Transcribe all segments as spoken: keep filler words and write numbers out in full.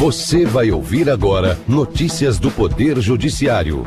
Você vai ouvir agora notícias do Poder Judiciário.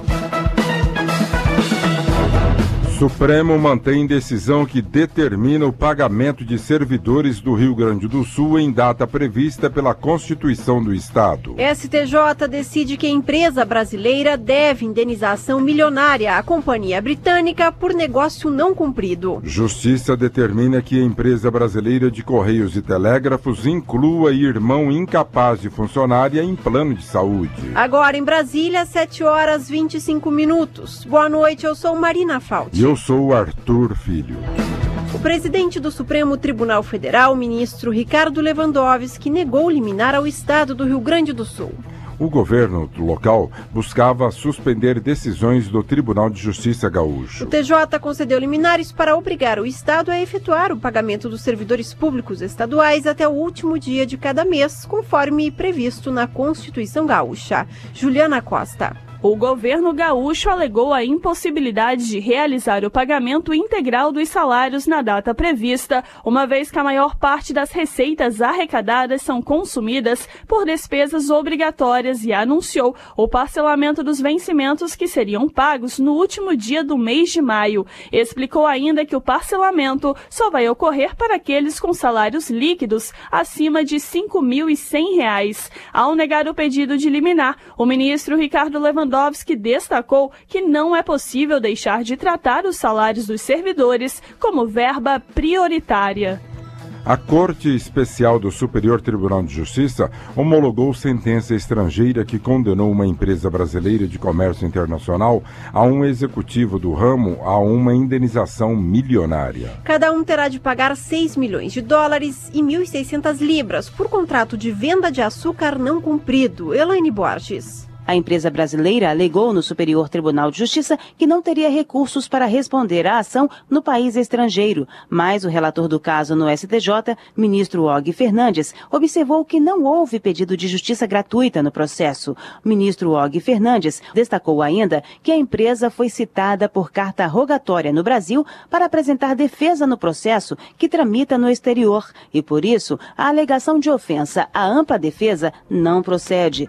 Supremo mantém decisão que determina o pagamento de servidores do Rio Grande do Sul em data prevista pela Constituição do Estado. S T J decide que a empresa brasileira deve indenização milionária à companhia britânica por negócio não cumprido. Justiça determina que a empresa brasileira de Correios e Telégrafos inclua irmão incapaz de funcionária em plano de saúde. Agora em Brasília, sete horas e vinte e cinco minutos. Boa noite, eu sou Marina Fauci. Eu sou Arthur Filho. O presidente do Supremo Tribunal Federal, ministro Ricardo Lewandowski, negou liminar ao Estado do Rio Grande do Sul. O governo local buscava suspender decisões do Tribunal de Justiça gaúcho. O T J concedeu liminares para obrigar o Estado a efetuar o pagamento dos servidores públicos estaduais até o último dia de cada mês, conforme previsto na Constituição gaúcha. Juliana Costa. O governo gaúcho alegou a impossibilidade de realizar o pagamento integral dos salários na data prevista, uma vez que a maior parte das receitas arrecadadas são consumidas por despesas obrigatórias e anunciou o parcelamento dos vencimentos que seriam pagos no último dia do mês de maio. Explicou ainda que o parcelamento só vai ocorrer para aqueles com salários líquidos acima de cinco mil e cem reais. Ao negar o pedido de liminar, o ministro Ricardo Lewandowski destacou que não é possível deixar de tratar os salários dos servidores como verba prioritária. A Corte Especial do Superior Tribunal de Justiça homologou sentença estrangeira que condenou uma empresa brasileira de comércio internacional a um executivo do ramo a uma indenização milionária. Cada um terá de pagar seis milhões de dólares e mil e seiscentas libras por contrato de venda de açúcar não cumprido. Elaine Borges. A empresa brasileira alegou no Superior Tribunal de Justiça que não teria recursos para responder à ação no país estrangeiro, mas o relator do caso no S T J, ministro Og Fernandes, observou que não houve pedido de justiça gratuita no processo. O ministro Og Fernandes destacou ainda que a empresa foi citada por carta rogatória no Brasil para apresentar defesa no processo que tramita no exterior e, por isso, a alegação de ofensa à ampla defesa não procede.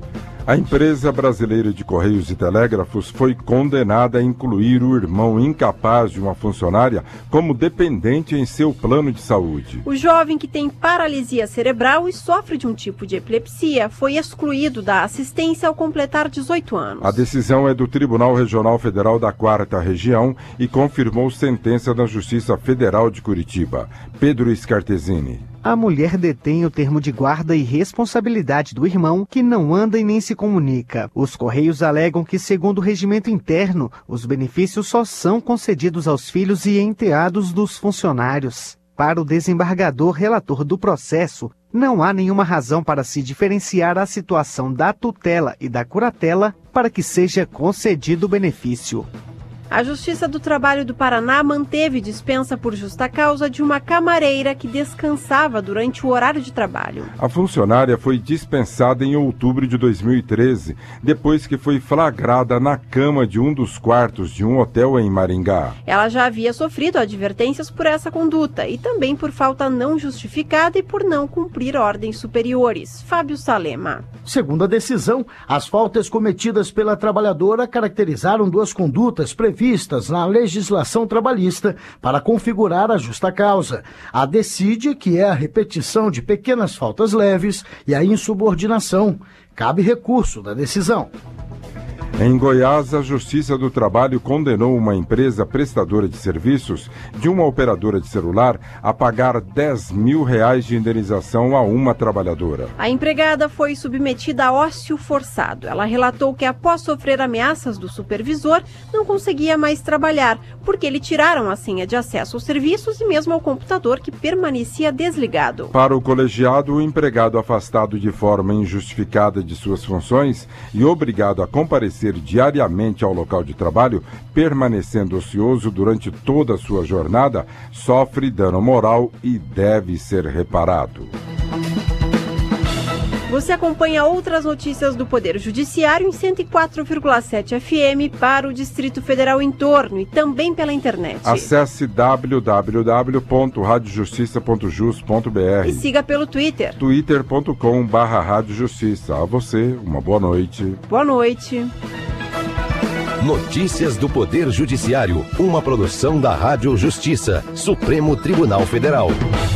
A empresa brasileira de Correios e Telégrafos foi condenada a incluir o irmão incapaz de uma funcionária como dependente em seu plano de saúde. O jovem, que tem paralisia cerebral e sofre de um tipo de epilepsia, foi excluído da assistência ao completar dezoito anos. A decisão é do Tribunal Regional Federal da Quarta Região e confirmou sentença da Justiça Federal de Curitiba. Pedro Scartesini. A mulher detém o termo de guarda e responsabilidade do irmão, que não anda e nem se comunica. Os Correios alegam que, segundo o regimento interno, os benefícios só são concedidos aos filhos e enteados dos funcionários. Para o desembargador relator do processo, não há nenhuma razão para se diferenciar a situação da tutela e da curatela para que seja concedido o benefício. A Justiça do Trabalho do Paraná manteve dispensa por justa causa de uma camareira que descansava durante o horário de trabalho. A funcionária foi dispensada em outubro de dois mil e treze, depois que foi flagrada na cama de um dos quartos de um hotel em Maringá. Ela já havia sofrido advertências por essa conduta e também por falta não justificada e por não cumprir ordens superiores. Fábio Salema. Segundo a decisão, as faltas cometidas pela trabalhadora caracterizaram duas condutas previstas vistas na legislação trabalhista para configurar a justa causa. A decide, que é a repetição de pequenas faltas leves, e a insubordinação. Cabe recurso da decisão. Em Goiás, a Justiça do Trabalho condenou uma empresa prestadora de serviços de uma operadora de celular a pagar dez mil reais de indenização a uma trabalhadora. A empregada foi submetida a ócio forçado. Ela relatou que, após sofrer ameaças do supervisor, não conseguia mais trabalhar, porque lhe tiraram a senha de acesso aos serviços e mesmo ao computador, que permanecia desligado. Para o colegiado, o empregado afastado de forma injustificada de suas funções e obrigado a comparecer diariamente ao local de trabalho, permanecendo ocioso durante toda a sua jornada, sofre dano moral e deve ser reparado. Você acompanha outras notícias do Poder Judiciário em cento e quatro vírgula sete F M para o Distrito Federal em torno e também pela internet. Acesse w w w ponto rádio justiça ponto jus ponto b r e siga pelo Twitter. twitter ponto com barra rádio justiça. A você, uma boa noite. Boa noite. Notícias do Poder Judiciário, uma produção da Rádio Justiça, Supremo Tribunal Federal.